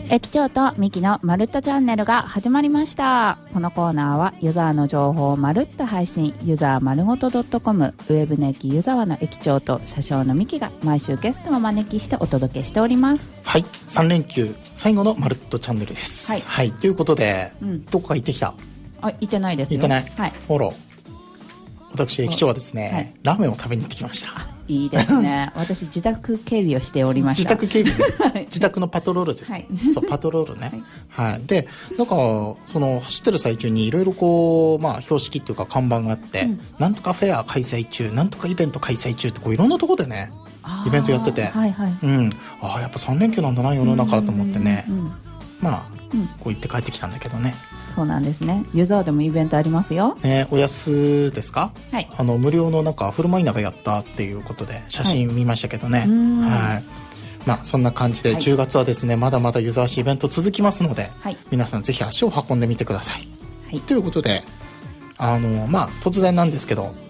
駅長とミキのまるっとチャンネルが始まりました。このコーナーはユザーの情報をまるっと配信、ユザー丸ごと .com、 ウェブの駅ユザワの駅長と車掌のミキが毎週ゲストをお招きしてお届けしております。 はい、3連休最後のまるっとチャンネルです。はい、ということで、どこか行ってきた？ 行ってないですよ。 行ってない。 はい。 ほら、私駅長はですね、ラーメンを食べに行ってきました。 いいですね。私自宅警備をしておりました。 自宅警備自宅のパトロールです、そうパトロールね、はいでなんかその走ってる最中にいろいろこう、標識っていうか看板があって、なんとかフェア開催中、なんとかイベント開催中ってこういろんなところでねイベントやってて、やっぱ3連休なんだな世の中と思ってね、こう行って帰ってきたんだけどね。 そうなんですね。ユザーでもイベントありますよ、 お安ですか？ はい、 無料のなんかフルマイナがやったっていうことで写真見ましたけどね。そんな感じで10月はですね、まだまだユザーシイベント続きますので、皆さんぜひ足を運んでみてください。ということで突然なんですけど、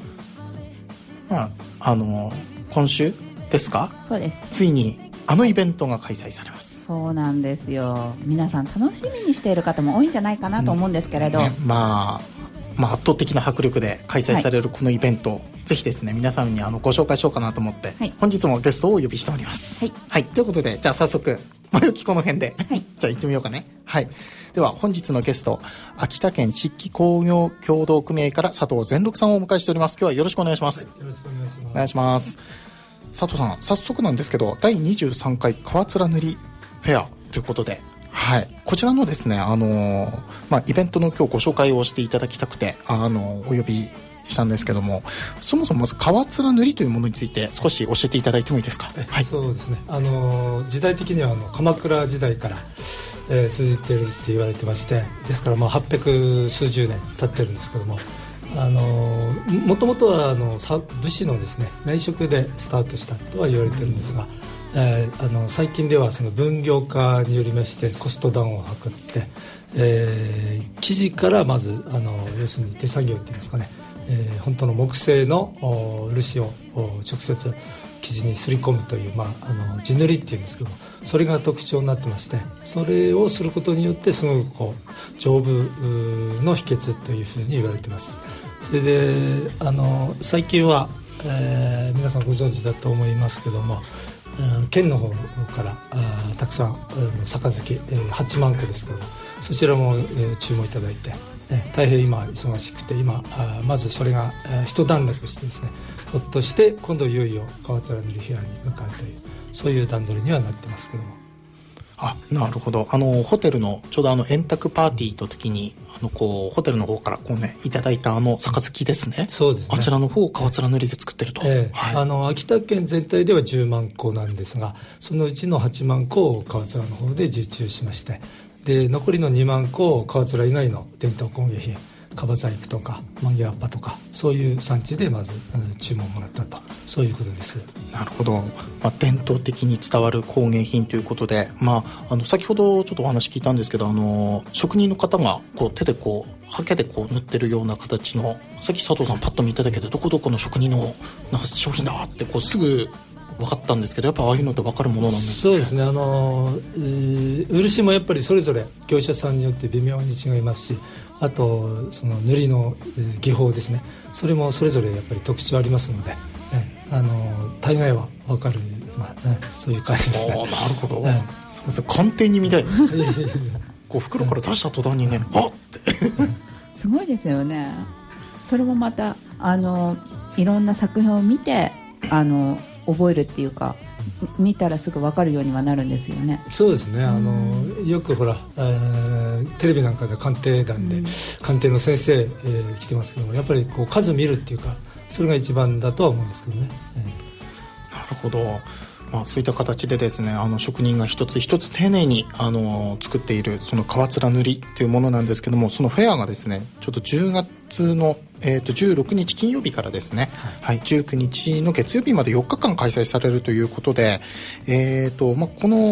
今週ですか？そうです。ついにイベントが開催されます。 そうなんですよ。皆さん楽しみにしている方も多いんじゃないかなと思うんですけれど、 圧倒的な迫力で開催されるこのイベント、ぜひですね皆さんにご紹介しようかなと思って、本日もゲストをお呼びしております。ということで、じゃあ早速前置きこの辺で、じゃあ行ってみようかね。では本日のゲスト、秋田県漆器工業協同組合から佐藤善六さんをお迎えしております。今日はよろしくお願いします。 よろしくお願いします。 お願いします。佐藤さん、早速なんですけど、第23回川面塗りフェアということで、こちらのですね、イベントの今日ご紹介をしていただきたくてお呼びしたんですけども、そもそもまず川面塗りというものについて少し教えていただいてもいいですか？ そうですね、時代的には鎌倉時代から、続いているって言われてまして、ですから800数十年経ってるんですけども、もともとは武士のですね内職でスタートしたとは言われてるんですが、最近ではその分業化によりましてコストダウンを図って、生地からまず要するに手作業っていうんですかね、本当の木製の漆を直接生地にすり込むという、地塗りっていうんですけども、それが特徴になってまして、それをすることによってすごく丈夫の秘訣というふうに言われています。それで最近は、皆さんご存知だと思いますけども、県の方からたくさん杯、8万個ですけども、そちらも、注文いただいて、大変今忙しくて、今まずそれが一段落してですね、ほっとして今度いよいよ川面塗りフェアに向かうという、そういう段取りにはなってますけども。 なるほど。ホテルのちょうど円卓パーティーの時にホテルの方からいただいた杯ですね。 そうですね。 あちらの方を川面塗りで作ってると。 秋田県全体では10万個なんですが、そのうちの8万個を川面の方で受注しまして、で残りの2万個を川面以外の伝統工芸品、樺細工とか万華葉っぱとか、そういう産地でまず注文をもらったと、そういうことです。 なるほど。伝統的に伝わる工芸品ということで、先ほどちょっとお話聞いたんですけど、職人の方が手でハケで塗ってるような形の、さっき佐藤さんパッと見ただけでどこどこの職人の商品だってすぐ分かったんですけど、やっぱああいうのって分かるものなんですね。 そうですね。漆もやっぱりそれぞれ業者さんによって微妙に違いますし、あとその塗りの技法ですね、それもそれぞれやっぱり特徴ありますので、大概は分かる、そういう感じですね。 なるほど。すみません、鑑定人みたいですね。袋から出した途端にね、ってすごいですよね。それもまたいろんな作品を見て覚えるっていうか、見たらすぐ分かるようにはなるんですよね。 そうですね。よくほら、テレビなんかで鑑定団で、鑑定の先生、来てますけども、やっぱり数見るっていうか、それが一番だとは思うんですけどね。 なるほど。そういった形でですね、職人が一つ一つ丁寧に作っているその川面塗りというものなんですけども、そのフェアがですね、ちょっと10月の、16日金曜日からですね、19日の月曜日まで4日間開催されるということで、この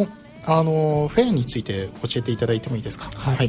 フェアについて教えていただいてもいいですか。 はい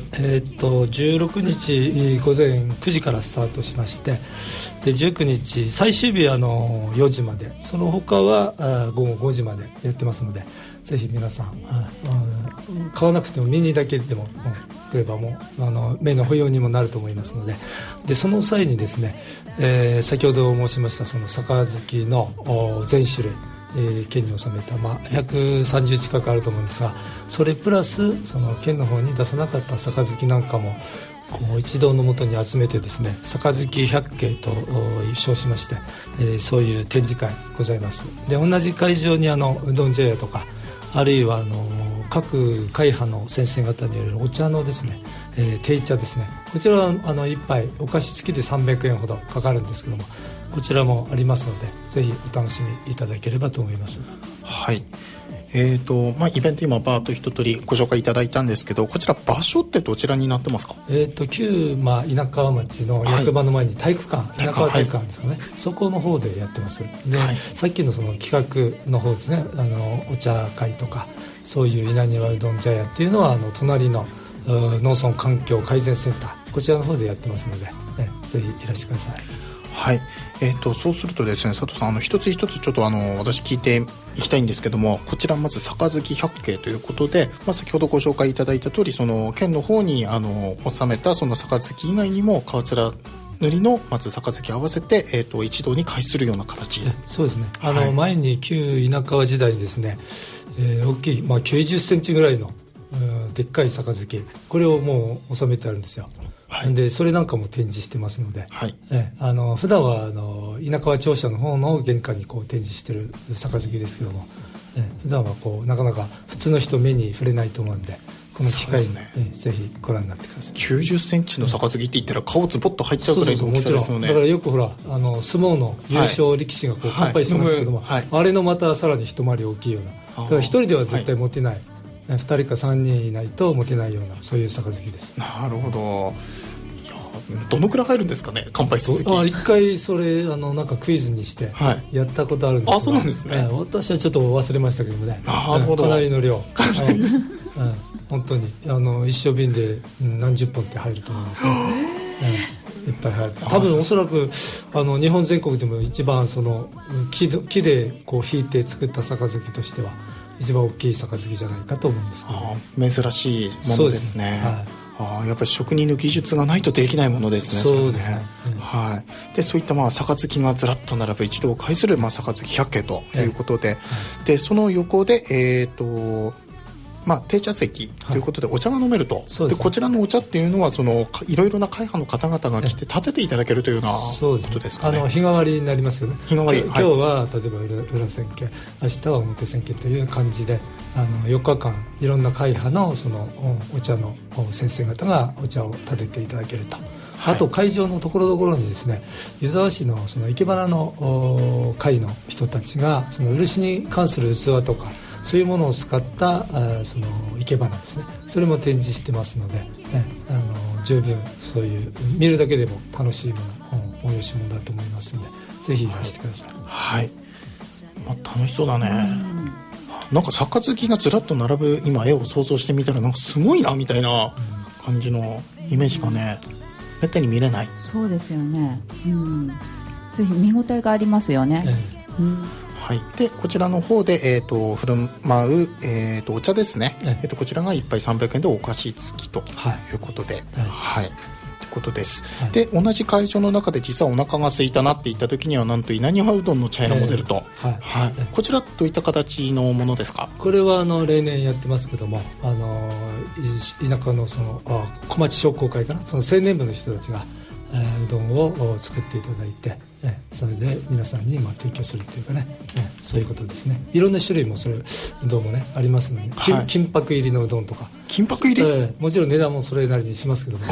、16日午前9時からスタートしまして、で19日最終日は4時まで、その他は午後5時までやってますので、ぜひ皆さん、買わなくても見にだけでも来ればもう目の保養にもなると思いますので、でその際にですね、先ほど申しましたその杯の全種類、県に収めた、130近くあると思うんですが、それプラスその県の方に出さなかった杯なんかも一堂のもとに集めてですね、杯百景と称しまして、そういう展示会ございます。で同じ会場にうどん茶屋とか、あるいは各会派の先生方によるお茶のですね、定茶ですね、こちらは一杯お菓子付きで300円ほどかかるんですけども、こちらもありますので、ぜひお楽しみいただければと思います。 はい。イベント今バーッと一通りご紹介いただいたんですけど、こちら場所ってどちらになってますか。 旧稲川町の役場の前に体育館、稲川体育館ですかね、そこの方でやってます。で、さっきのその企画の方ですね、お茶会とかそういう稲庭うどん茶屋っていうのは隣の農村環境改善センター、こちらの方でやってますので、ぜひいらしてください。 はい。そうするとですね、佐藤さん、一つ一つちょっと私聞いていきたいんですけども、こちらまず杯百景ということで、先ほどご紹介いただいた通り、その県の方に収めたその杯以外にも川面塗りのまず杯合わせて、一堂に会するような形。 そうですね、前に旧稲川時代にですね、大きい、90センチぐらいのでっかい杯、これをもう収めてあるんですよ。でそれなんかも展示してますので、普段は稲川庁舎の方の玄関に展示してる杯ですけども、普段はなかなか普通の人目に触れないと思うんで、この機会に、ぜひご覧になってください。 90センチの杯って言ったら顔ズボッと入っちゃうぐらいの大きさですよね。 だからよくほら相撲の優勝力士が乾杯してますけども、あれのまたさらに一回り大きいような、だから一人では絶対持てない、2人か3人いないと持てないような、そういう杯です。 なるほど。どのくらい入るんですかね、乾杯するとき。 一回それなんかクイズにしてやったことあるんですが、 そうなんですね。 私はちょっと忘れましたけどもね、 なるほど、 かなりの量、本当に一升瓶で何十本って入ると思いますね。いっぱい入る。多分おそらく日本全国でも一番その木で引いて作った杯としては一番大きい杯じゃないかと思うんですけど、 珍しいものですね。やっぱり職人の技術がないとできないものですね。 そうですね。 でそういった杯がずらっと並ぶ一堂を会する杯百景ということで、でその横で定茶席ということでお茶が飲めると、でこちらのお茶っていうのはそのいろいろな会派の方々が来て立てていただけるというようなことですかね。 日替わりになりますよね。 日替わり、 今日は例えば裏千家、明日は表千家という感じで4日間いろんな会派のそのお茶の先生方がお茶を立てていただけると。あと会場のところどころにですね、湯沢市のその生け花の会の人たちがその漆に関する器とかそういうものを使ったその生け花ですね、それも展示してますので、十分そういう見るだけでも楽しいもの、催し物だと思いますので、ぜひいらしてください。 はい、楽しそうだね。なんか杯がずらっと並ぶ今絵を想像してみたら、なんかすごいなみたいな感じのイメージがね、めったに見れない。 そうですよね、ぜひ見応えがありますよね。 でこちらの方で、振る舞う、お茶ですね、こちらが1杯300円でお菓子付きということで、ということです。で同じ会場の中で実はお腹が空いたなって言った時には、なんと稲庭うどんの茶屋がモデルと、こちらどういった形のものですか。 これは例年やってますけども、田舎のその小町商工会かな、その青年部の人たちがうどんを作っていただいて、それで皆さんに提供するというかね、そういうことですね。いろんな種類もそれうどんもねありますので、金箔入りのうどんとか、 金箔入り、 もちろん値段もそれなりにしますけども、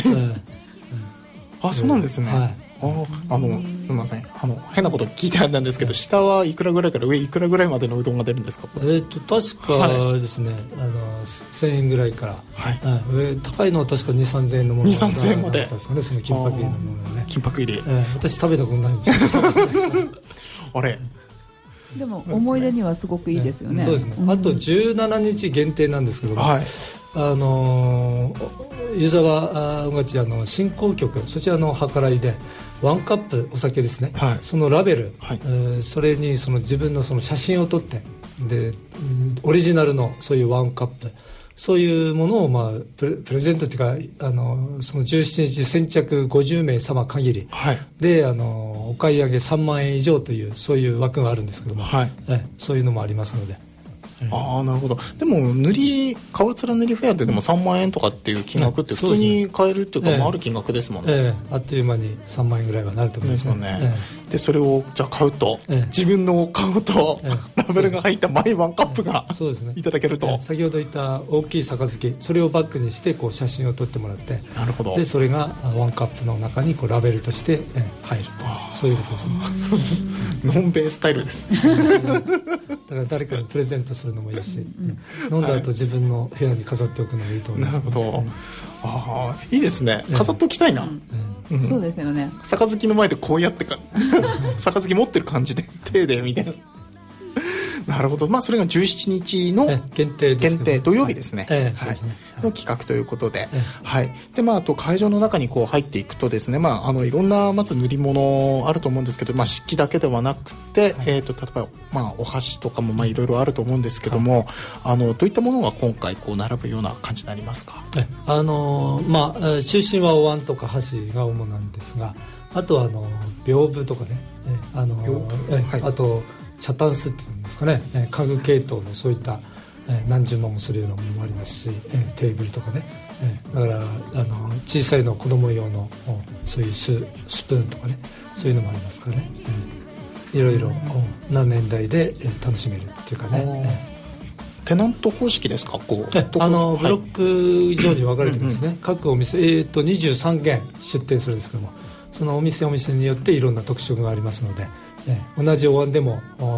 そうなんですね。すみません、変なこと聞いてあったんですけど、下はいくらぐらいから上いくらぐらいまでのうどんが出るんですか。 確かですね、1000円ぐらいから、高いのは確か2、3000円のものが 2、3000円までですかね、その金箔入りのものね。 金箔入り、 私食べたことないんですけどあれでも思い出にはすごくいいですよね。 そうですね、あと17日限定なんですけども、はい、湯沢御町振興局、そちらの計らいでワンカップお酒ですね、はい、そのラベル、はい、それにその自分のその写真を撮って、でオリジナルのそういうワンカップ、そういうものを、まあ、プレゼントというかその17日先着50名様限り、はい、でお買い上げ3万円以上というそういう枠があるんですけども、はい、そういうのもありますので。 ああ、なるほど。でも川面塗りフェアってでも3万円とかっていう金額って普通に買えるっていうか、まあ、ある金額ですもんね。 あっという間に3万円ぐらいはなると思いますね。 でそれをじゃあ買うと、自分の買うと、ラベルが入ったマイワンカップがそうです、ね、 いただけると、 先ほど言った大きい杯、それをバックにしてこう写真を撮ってもらって、 なるほど。 でそれがワンカップの中にこうラベルとして入ると、そういうことですね。 ノンベースタイルですだから誰かにプレゼントするのもいいし、飲んだ後自分の部屋に飾っておくのもいいと思います。 なるほど。ああ、いいですね。飾っておきたいな。 そうですよね。 杯の前でこうやって杯持ってる感じで手でみたいな。なるほど。まあそれが17日の限定土曜日ですね。の企画ということで、はい。でまああと会場の中にこう入っていくとですね、まあいろんなまず塗り物あると思うんですけど、まあ漆器だけではなくて、例えばまあお箸とかもまあいろいろあると思うんですけども、どういったものが今回こう並ぶような感じになりますか。 まあ中心はお椀とか箸が主なんですが、あとは屏風とかね、あと茶タンスっていうんですかね、家具系統のそういった、何十万もするようなものもありますし、テーブルとかね、だから小さいの子供用のそういうスプーンとかね、そういうのもありますからね、いろいろ何年代で楽しめるっていうかね。 テナント方式ですか。こうブロック以上に分かれてますね。各お店、23軒出店するんですけども、そのお店によっていろんな特色がありますので、同じお椀でも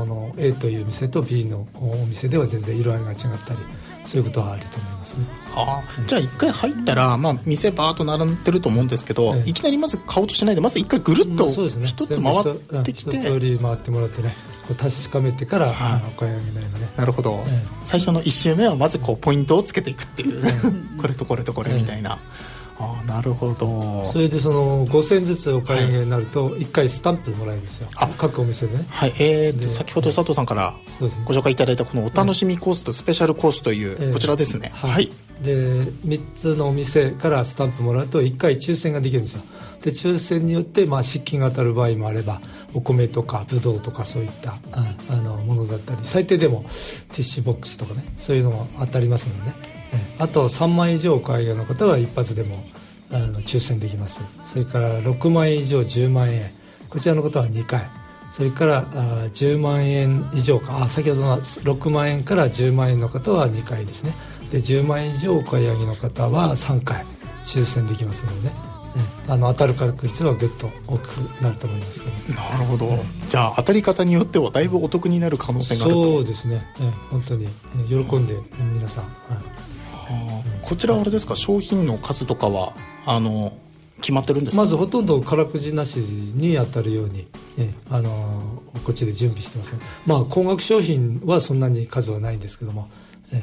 A という店と B のお店では全然色合いが違ったり、そういうことはあると思いますね。 じゃあ一回入ったら、まあ、店バーッと並んでると思うんですけど、いきなりまず買おうとしないで、まず一回ぐるっと一つ回ってきて、 一通り回ってもらってね、こう確かめてからお買い上げないのね。 なるほど、最初の1周目はまずこうポイントをつけていくっていうこれとこれとこれみたいな。なるほど。 それでその5000ずつお買い上げになると1回スタンプもらえるんですよ、各お店でね。 はい、先ほど佐藤さんからご紹介いただいたこのお楽しみコースとスペシャルコースというこちらですね。はい、 で3つのお店からスタンプもらうと1回抽選ができるんですよ。で抽選によって漆器が当たる場合もあれば、お米とかブドウとかそういったものだったり、最低でもティッシュボックスとかね、そういうのも当たりますのでね。あと3万円以上お買い上げの方は一発でも抽選できます。それから6万円以上10万円、こちらの方は2回、それから10万円以上か、先ほどの6万円から10万円の方は2回ですね。で10万円以上お買い上げの方は3回抽選できますのでね、当たる確率はぐっと大きくなると思いますけど。 なるほど、じゃあ当たり方によってはだいぶお得になる可能性があると。 そうですね、本当に喜んで皆さん、 こちらはあれですか、商品の数とかは決まってるんですか。 まずほとんど空くじなしに当たるように、こっちで準備してますね。まあ高額商品はそんなに数はないんですけども、い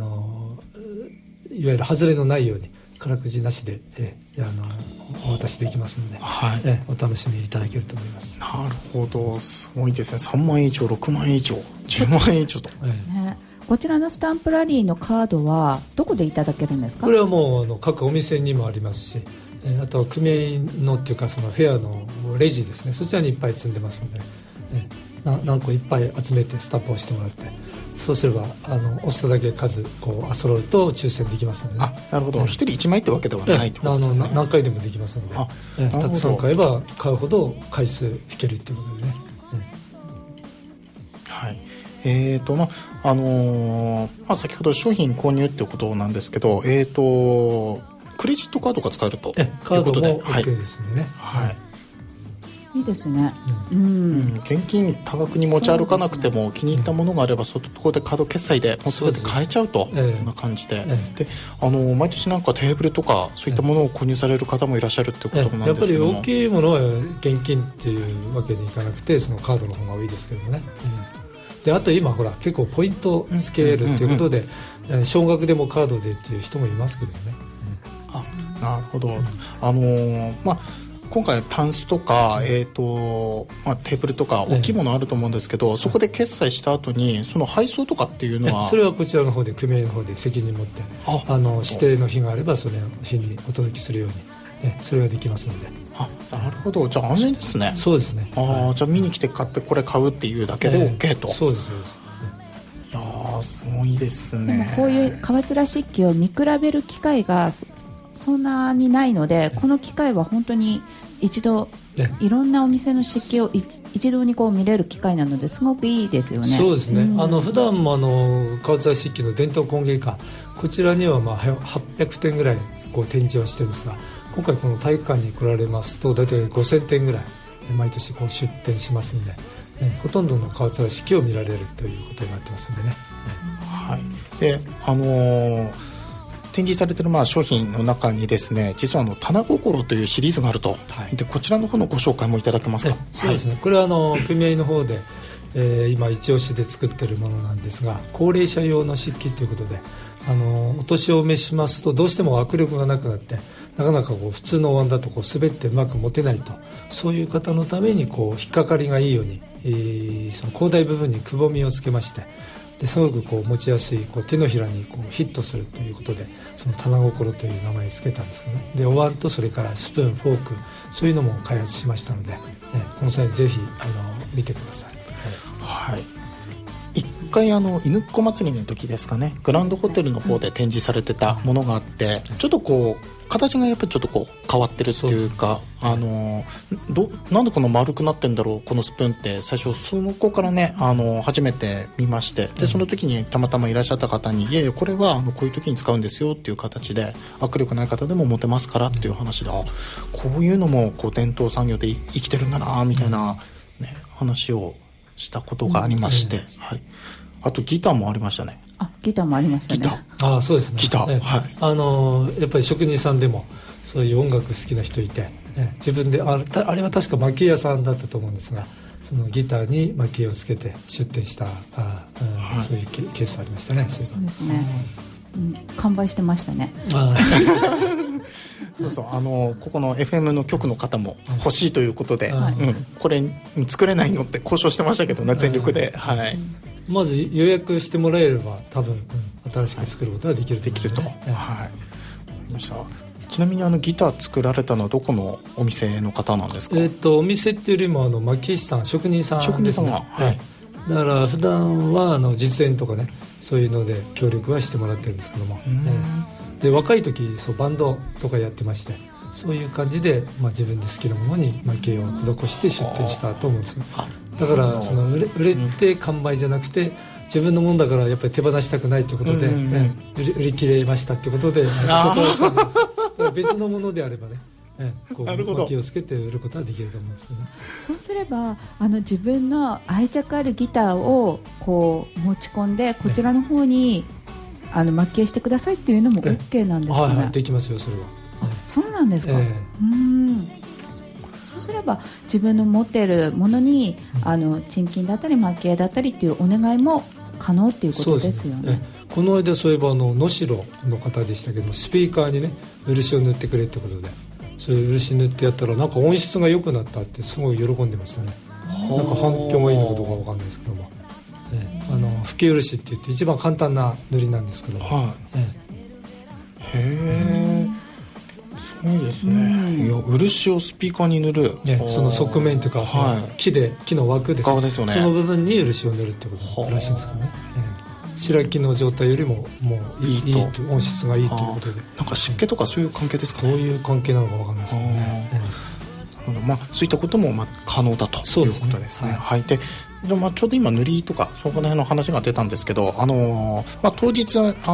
わゆる外れのないように空くじなしで、お渡しできますので、お楽しみいただけると思います。 なるほど、すごいですね。3万円以上、6万円以上、10万円以上と、 こちらのスタンプラリーのカードはどこでいただけるんですか。 これはもう各お店にもありますし、あとは組合のっていうかそのフェアのレジですね、そちらにいっぱい積んでますので、何個いっぱい集めてスタンプをしてもらって、そうすれば押しただけ数こう揃うと抽選できますので、ね。 なるほど、1人1枚ってわけではないということですね。 何回でもできますので、たくさん買えば買うほど回数引けるっていうことでね。 はい。先ほど商品購入っていうことなんですけど、クレジットカードが使えるということで、 カードも OK ですね。 いいですね。 現金多額に持ち歩かなくても、気に入ったものがあればそこでカード決済でもう全て買えちゃうというな感じで、で毎年なんかテーブルとかそういったものを購入される方もいらっしゃるってことなんですけども、 やっぱり大きいものは現金っていうわけにいかなくて、そのカードの方が多いですけどね。 であと今ほら結構ポイントスケールということで、少額でもカードでっていう人もいますけどね、 なるほど。今回タンスとか、テーブルとか大きいものあると思うんですけど、そこで決済した後にその配送とかっていうのは、 それはこちらの方で組合の方で責任持って指定の日があればそれの日にお届けするように、それができますので。 なるほど。じゃあ安心ですね。 そうですね。 じゃあ見に来てこれ買うっていうだけで OK と。 そうですそうです。 いやすごいですね。 でもこういう川面漆器を見比べる機会がそんなにないので、この機会は本当に一度、いろんなお店の漆器を一度にこう見れる機会なのですごくいいですよね。 そうですね、普段も川面漆器の伝統工芸館、こちらには800点ぐらいこう展示をしてるんですが、今回この体育館に来られますと大体5000点ぐらい毎年こう出展しますので、ほとんどの川面漆器を見られるということになってますのでね。 はい。で展示されている商品の中にですね、実は棚心というシリーズがあると、でこちらの方のご紹介もいただけますか。 そうですね、これは組合の方で、今一押しで作っているものなんですが、高齢者用の漆器ということで、お年を召しますとどうしても握力がなくなってなかなか普通のお椀だと滑ってうまく持てないと、そういう方のために引っかかりがいいように、その高台部分にくぼみをつけまして、ですごく持ちやすい手のひらにヒットするということで、その棚心という名前をつけたんですよね。でお椀とそれからスプーン、フォーク、そういうのも開発しましたので、この際ぜひ見てください。 はい。一回犬っ子祭りの時ですかね、グランドホテルの方で展示されてたものがあって、ちょっと形がやっぱりちょっと変わってるっていうか、なんでこの丸くなってんだろうこのスプーンって、最初その子からね初めて見まして、でその時にたまたまいらっしゃった方に、いやいやこれはこういう時に使うんですよっていう形で、握力ない方でも持てますからっていう話で、こういうのも伝統産業で生きてるんだなみたいな、話をしたことがありまして、はい。あとギターもありましたね。 ギターもありましたね。 ギター、そうですね。 ギター、はい。 やっぱり職人さんでもそういう音楽好きな人いて、自分であれは確か蒔絵屋さんだったと思うんですが、そのギターに蒔絵をつけて出展したそういうケースありましたね。 そうですね、完売してましたね。 そうそう、ここの FM の局の方も欲しいということで、これ作れないのって交渉してましたけどね、全力で、はい。 まず予約してもらえれば多分、新しく作ることができると、はい。 わかりました。ちなみにギター作られたのはどこのお店の方なんですか。 お店っていうよりも蒔絵師さん、職人さんですね。はい。だから普段は実演とかね、そういうので協力はしてもらってるんですけども、で若い時バンドとかやってまして、そういう感じで、自分で好きなものに蒔絵を施して出展したと思うんですよ。だから売れて完売じゃなくて、自分のもんだからやっぱり手放したくないということで、売り切れましたということで断したんです。別のものであればね、蒔絵をつけて売ることはできると思うんですけどね。 そうすれば自分の愛着あるギターを持ち込んで、こちらの方に蒔絵してくださいっていうのも OK なんですかね。 はい、できますよ、それは。 そうなんですか。そうすれば自分の持っているものに沈金だったり蒔絵だったりっていうお願いも可能っていうことですよね。 この間そういえば能代の方でしたけども、スピーカーにね漆を塗ってくれってことで、それ漆塗ってやったらなんか音質が良くなったってすごい喜んでましたね。なんか反響がいいのかどうかわかんないですけども、吹き漆って言って一番簡単な塗りなんですけども、 へえ、そうですね。いや、漆をスピーカーに塗る、 その側面というか、木の枠ですね、 その部分に漆を塗るってことらしいんですけどね。白木の状態よりももういいと、音質がいいということで、 なんか湿気とかそういう関係ですかね。 どういう関係なのかわかんないですけどね。 そういったことも可能だということですね。はい。でちょうど今塗りとかそこら辺の話が出たんですけど、当日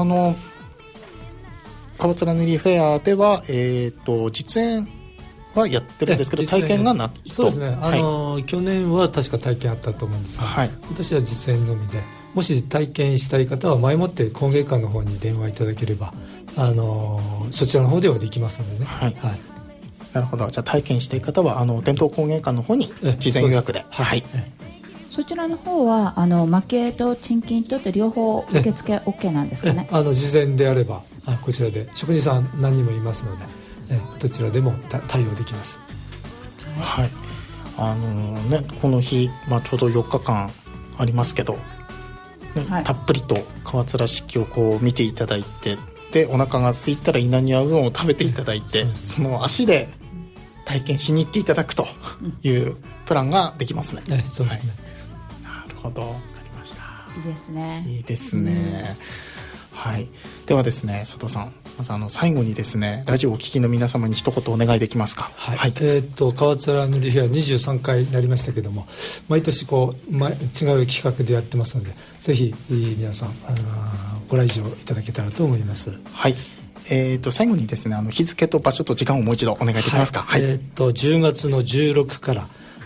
川面塗りフェアでは実演はやってるんですけど、体験がないと。 そうですね。去年は確か体験あったと思うんですが、今年は実演のみで、もし体験したい方は前もって工芸館の方に電話いただければ、そちらの方ではできますのでね。はい。 なるほど。じゃあ体験したい方は伝統工芸館の方に事前予約で。はい。 そちらの方は蒔絵と沈金と両方受付 OK なんですかね。 事前であればこちらで職人さん何人もいますので、どちらでも対応できます。 はい、この日、ちょうど4日間ありますけど、はい、たっぷりと川面漆器をこう見ていただいて、でお腹が空いたら稲庭うどんを食べていただいて、その足で体験しに行っていただくというプランができますね。 そうですね、 はい、なるほど、わかりました。 いいですね。 いいですね、はい、ではですね、佐藤さん、すみません、最後にですね、ラジオをお聞きの皆様に一言お願いできますか。 はい、はい、川面塗りフェア23回になりましたけども、毎年違う企画でやってますので、ぜひ皆さんご来場いただけたらと思います。 はい、最後にですね、日付と場所と時間をもう一度お願いできますか。 はい、10月の16から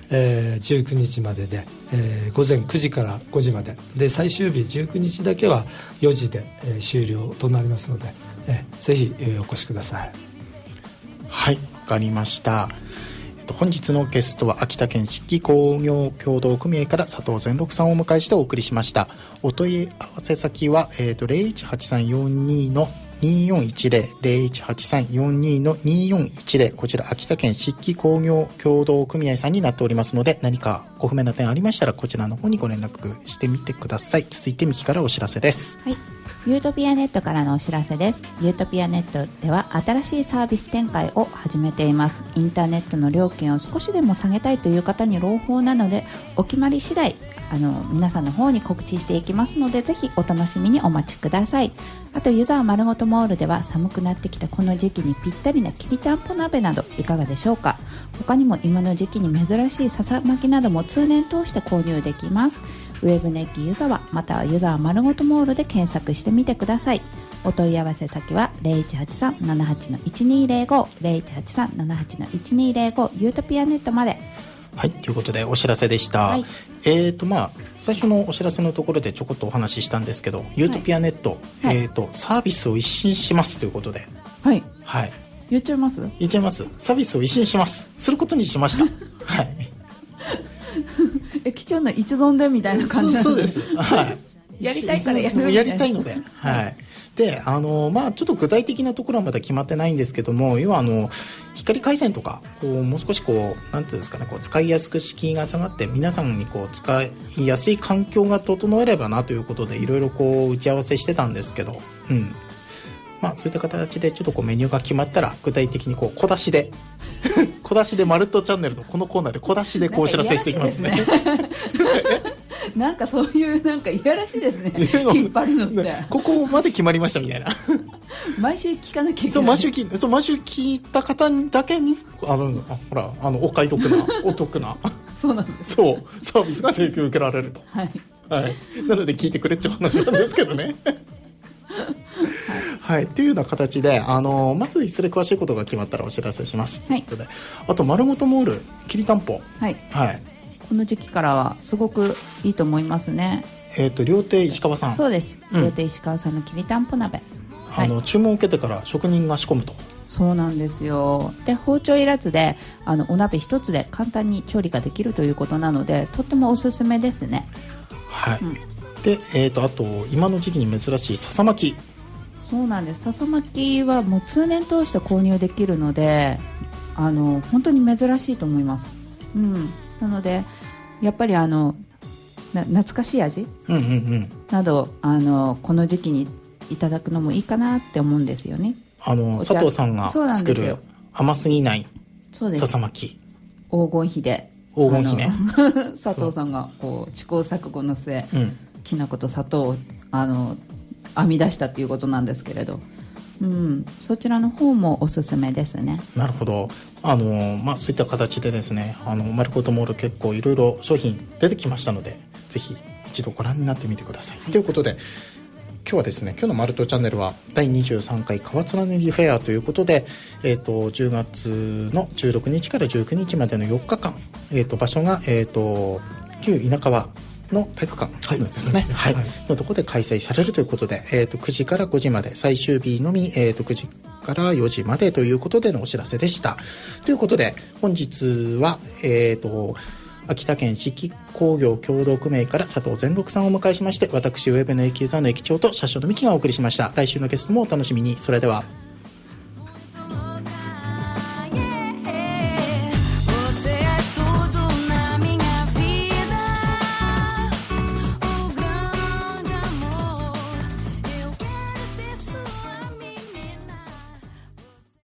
19日までで、午前9時から5時までで、最終日19日だけは4時で、終了となりますので、ぜひ、お越しください。 はい、わかりました。本日のゲストは秋田県漆器工業協同組合から佐藤善六さんをお迎えしてお送りしました。お問い合わせ先は、018342の2410 018342の2410、こちら秋田県漆器工業協同組合さんになっておりますので、何かご不明な点ありましたらこちらの方にご連絡してみてください。続いて右からお知らせです。 はい、ユートピアネットからのお知らせです。ユートピアネットでは新しいサービス展開を始めています。インターネットの料金を少しでも下げたいという方に朗報なので、お決まり次第皆さんの方に告知していきますので、ぜひお楽しみにお待ちください。あと、湯沢丸ごとモールでは寒くなってきたこの時期にぴったりなきりたんぽ鍋などいかがでしょうか。他にも今の時期に珍しいささ巻きなども通年通して購入できます。ウェブネッキ湯沢または湯沢丸ごとモールで検索してみてください。お問い合わせ先は 0183-78-1205 0183-78-1205 ユートピアネットまで。 はい、ということでお知らせでした。はい、最初のお知らせのところでちょこっとお話ししたんですけど、ユートピアネット、はい、サービスを一新しますということで、 はい、 はい、 言っちゃいます。 言っちゃいます。サービスを一新します。することにしました。はい。 駅長の一存でみたいな感じなんで。 そうです。はい。 やりたいからやる。 やりたいので、はい。で、ちょっと具体的なところはまだ決まってないんですけども、要は光回線とかもう少しなんていうんですかね、使いやすく敷居が下がって皆さんに使いやすい環境が整えればなということで、いろいろ打ち合わせしてたんですけど、そういった形でちょっとメニューが決まったら具体的に小出しで小出しでマルットチャンネルのこのコーナーで小出しでお知らせしていきますね。 なんかそういういやらしいですね。引っ張るのって、 ここまで決まりましたみたいな。 毎週聞かなきゃいけない。 毎週聞いた方だけにほらお買い得なお得なそうなんです。 そうサービスが提供受けられると。 はい、 はい、なので聞いてくれっちゃう話なんですけどね。はい、というような形でまずいずれ詳しいことが決まったらお知らせします。 はい、 あと丸ごとモールきりたんぽ、 はいはい、 この時期からはすごくいいと思いますね。 料亭石川さん。 そうです、料亭石川さんのきりたんぽ鍋、 注文を受けてから職人が仕込むと。 そうなんですよ。で、包丁いらずでお鍋一つで簡単に調理ができるということなので、とってもおすすめですね。 はい、で、あと今の時期に珍しいささ巻き。 そうなんです。ささ巻きはもう通年通して購入できるので、本当に珍しいと思います。なのでやっぱり懐かしい味、などこの時期にいただくのもいいかなって思うんですよね。 佐藤さんが作る甘すぎないささ巻き、 黄金比で黄金比ね。 佐藤さんが試行錯誤の末、きな粉と砂糖を編み出したということなんですけれど、そちらの方もおすすめですね。 なるほど。そういった形でですね、丸ごとモール結構いろいろ商品出てきましたので、ぜひ一度ご覧になってみてください。ということで今日はですね、今日のマルトチャンネルは第23回川面塗りフェアということで、10月の16日から19日までの4日間、場所が、旧稲川の体育館ですね、のところで開催されるということで、9時から5時まで、最終日のみ、9時から4時までということでのお知らせでした。ということで本日は、 秋田県四季工業協同組合から佐藤善六さんをお迎えしまして、私ウェブの駅ユーザーの駅長と車掌の三木がお送りしました。来週のゲストもお楽しみに。それでは。